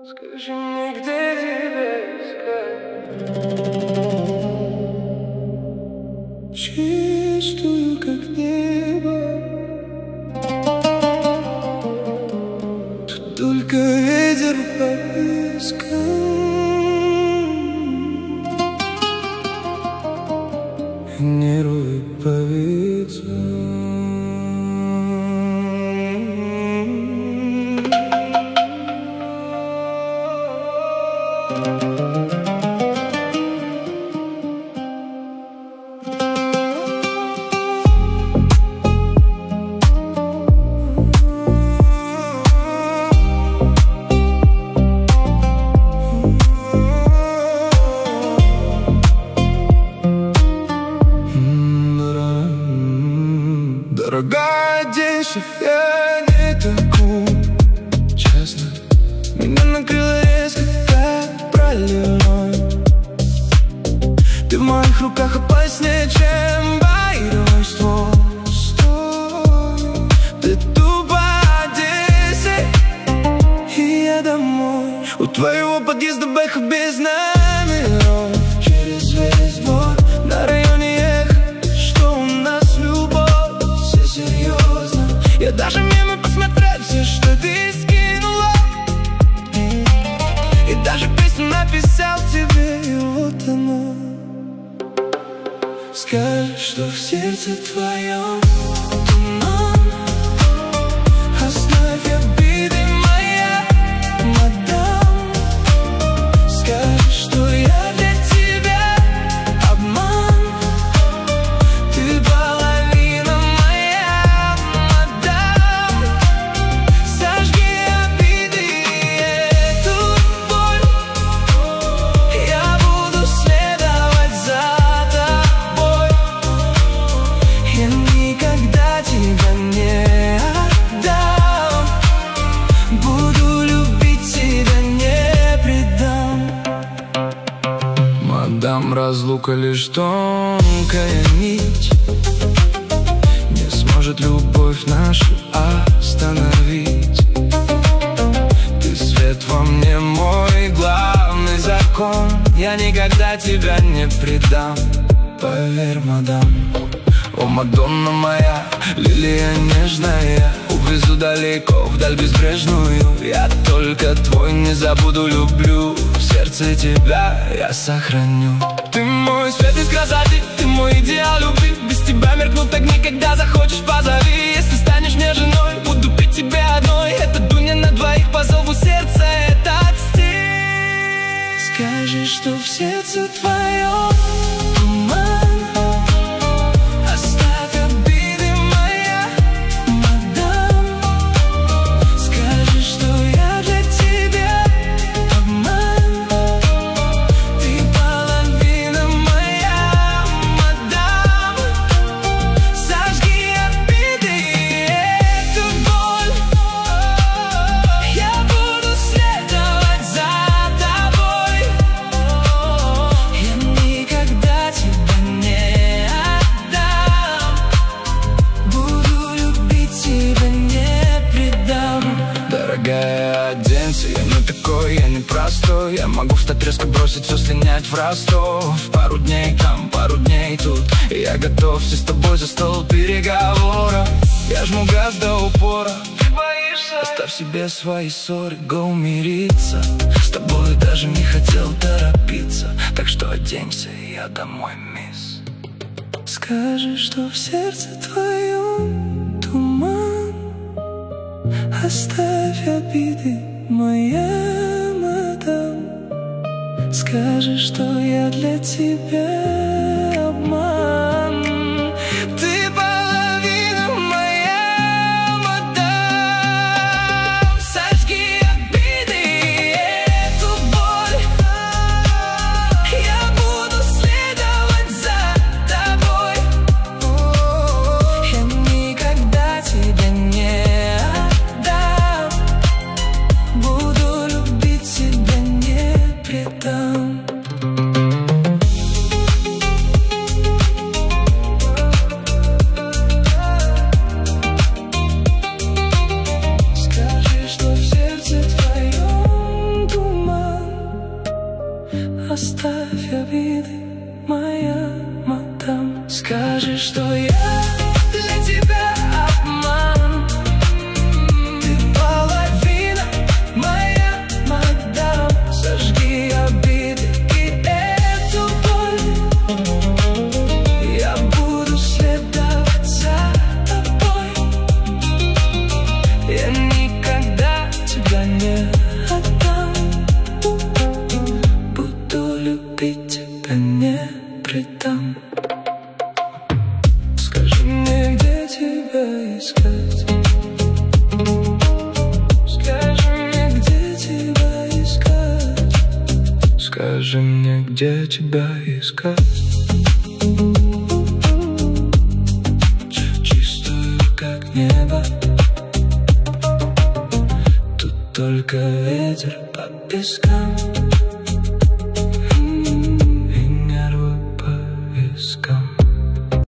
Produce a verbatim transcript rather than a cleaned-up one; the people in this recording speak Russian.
Скажи мне, где тебя искать? Чистую, как небо. Тут только ветер по пескам. Нервы по вицам. Дорогая, оденься, я не такой, честно. Меня накрыло резко, как проливной. Ты в моих руках опаснее, чем байровый ствол. Ты тупо оденься, и я домой. У твоего подъезда бэха без номеров. Через весь двор на районе эхо, что у нас любовь. Все серьезно, я даже мимо посмотреть все, что ты скинула. И даже песню написал тебе, и вот оно. Скажи, что в сердце твоем туман. Оставь обиды, моя мадам. Скажи, что я для тебя обман. Ты половина моя, мадам. Сожги обиды и эту боль. Я буду следовать за тобой. Я никогда тебя не отдам. Буду любить тебя, не предам. Мадам, разлука лишь тонкая нить. Не сможет любовь нашу остановить. Ты свет во мне, мой главный закон. Я никогда тебя не предам. Поверь, мадам. О, Мадонна моя, лилия нежная. Увезу далеко, вдаль безбрежную. Я только твой, не забуду, люблю. В сердце тебя я сохраню. Ты мой свет из красоты, ты мой идеал любви. Без тебя меркнут огни, когда захочешь, позови. Если станешь мне женой, буду пить тебе одной. Это дуня на двоих, по зову сердца этот стих. Скажи, что в сердце твоем туман. Оденься, я не такой, я не простой. Я могу встать резко, бросить все, слинять в Ростов. Пару дней там, пару дней тут, и я готов все с тобой за стол переговоров. Я жму газ до упора. Ты боишься? Оставь себе свои ссоры, го мириться. С тобой даже не хотел торопиться. Так что оденься, и я домой, мисс. Скажи, что в сердце твоем туман. Оставь обиды, моя мадам. Скажи, что я для тебя обман. Ты половина моя, мадам. Сожги обиды и эту боль. Я буду следовать за тобой. Я никогда тебя не предам. моя мадам. Скажи, что я для тебя обман. Ты половина моя мадам. Сожги обиды и эту боль. Я буду следовать за тобой. Я никогда тебя не отдам. Буду любить тебя, не предам. Скажи мне, где тебя искать? Скажи мне, где тебя искать? Скажи мне, где тебя искать? Чистую, как небо. Тут только ветер по пескам.